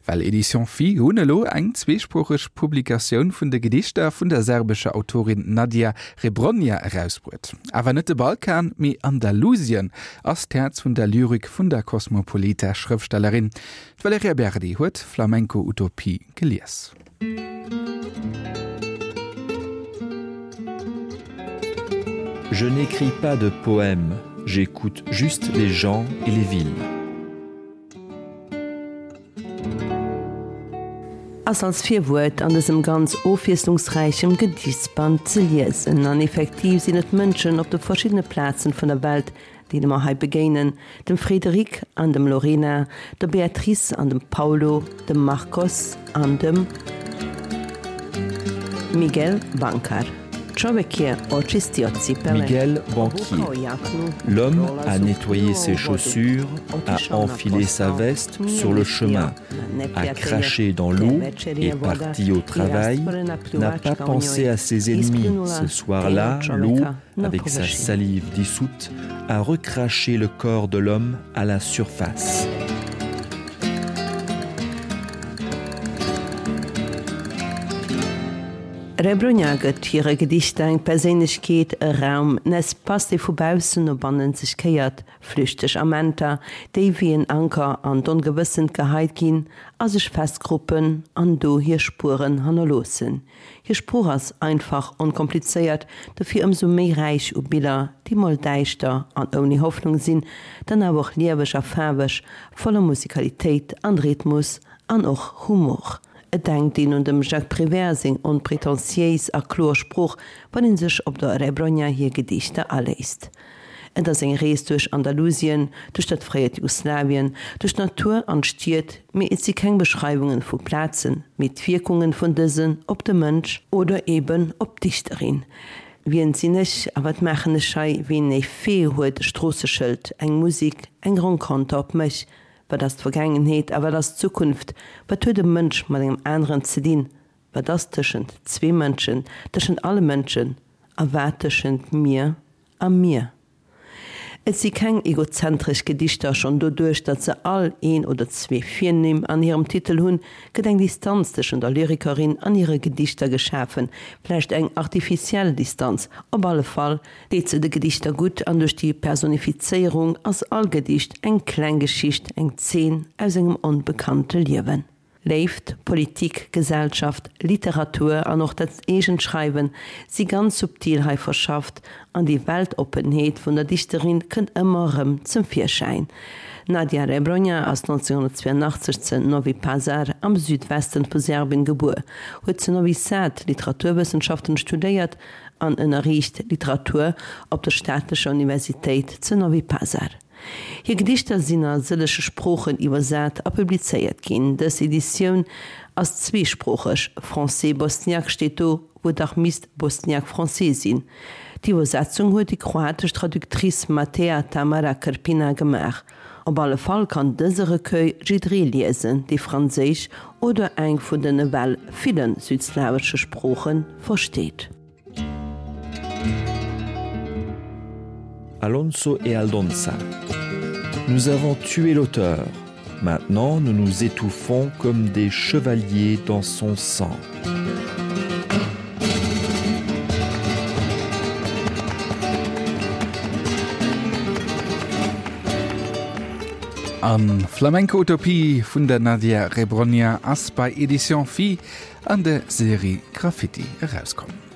Weil Edition Fi Hunelo eng zweesprachig Publikation vun de Gedichter vun der serbische Autorin Nadia Rebronja herausbrut. Aber net de Balkan mi Andalusien as Herz vun der Lyrik vun der kosmopoliter Schriftstellerin. Valeria Berdi huet Flamenco Utopie gelies. Je n'écris pas de poèmes, j'écoute juste les gens et les villes. Als Vierwort an diesem ganz aufwieslungsreichen Gedichtsband zu lesen. An effektiv sind es Menschen auf den verschiedenen Plätzen von der Welt, die wir heute begegnen. Dem Friederik an dem Lorena, der Beatrice an dem Paulo, dem Marcos an dem Miguel Bancar. Miguel Banquier. L'homme a nettoyé ses chaussures, a enfilé sa veste sur le chemin, a craché dans l'eau, est parti au travail, n'a pas pensé à ses ennemis. Ce soir-là, l'eau, avec sa salive dissoute, a recraché le corps de l'homme à la surface. Rebronja gëtt hire Gedichte eng Perélichkeet e Raum, nes pass de vubausen op bannen sich keiert, flüchtech Amenter, déi wie en Anker an d'ongewissend geheit ginn, as sech Festgruppen an do hier Spuren hannerlosen. Hier Spur ass einfach onkompliceéiert, defir so méi reich u Bilder, die mal deichter an oni Hoffnung sinn, dann awoch liewech a fäwech, voller Musikalitéit, an Rhythmus, an och Humor. Denkt ihn und dem Jacques Prévert und prätentiös a Klorspruch, wann ihn sich ob der Rebronja hier Gedichte alläst. Und das ein Reis durch Andalusien, durch das freie Jugoslawien, durch Natur anstiert, mir ist sie keine Beschreibungen von Plätzen, mit Wirkungen von diesen, ob der Mensch oder eben ob Dichterin. Wie ein Sinnig, aber das machen es schei, wie ein Fee holt Straßenschild, ein Musik, ein Rencontre auf mich, war das Vergangenheit, aber das Zukunft, was tut der Mensch mit einem anderen zu dienen, war das zwischen zwei Menschen, zwischen alle Menschen, aber zwischen mir und mir. Es sind kein egozentrisch Gedichter schon dadurch, dass sie all ein oder zwei Firmen an ihrem Titel haben, gedenk Distanz zwischen der Lyrikerin an ihre Gedichter geschaffen, vielleicht eine artifizielle Distanz. Auf alle Fall geht sie die Gedichter gut an durch die Personifizierung als Allgedicht, eine Kleingeschichte, eine Szene aus einem unbekannten Leben. Leeft, Politik, Gesellschaft, Literatur an auch das Egenschreiben sie ganz subtil verschafft an die Weltopenheit von der Dichterin könnt immer zum Vorschein. Nadia Rebronja aus 1982 in Novi Pazar am Südwesten von Serbien geboren, hat zu Novi Sad Literaturwissenschaften studiert an unterrichtet Literatur auf der Staatlichen Universität zu Novi Pazar. Hier Gedichter sind als silische Sprachen übersetzt und publiziert gehen. Das Edition als zweisprachig. Français-Bosniak steht da, wo auch Mist Bosniak-Français sind. Die Übersetzung hat die kroatische Traduktrice Matea Tamara Karpina gemacht. Auf alle Fall kann diese Recueil jeder lesen, die Französisch oder eine von den well vielen südslawischen Sprachen versteht. Alonso et Aldonza. Nous avons tué l'auteur. Maintenant, nous nous étouffons comme des chevaliers dans son sang. An Flamenco Utopie vun der Nadia Rebronja ass bei Edition Fi an der Serie Graffiti herauskommen.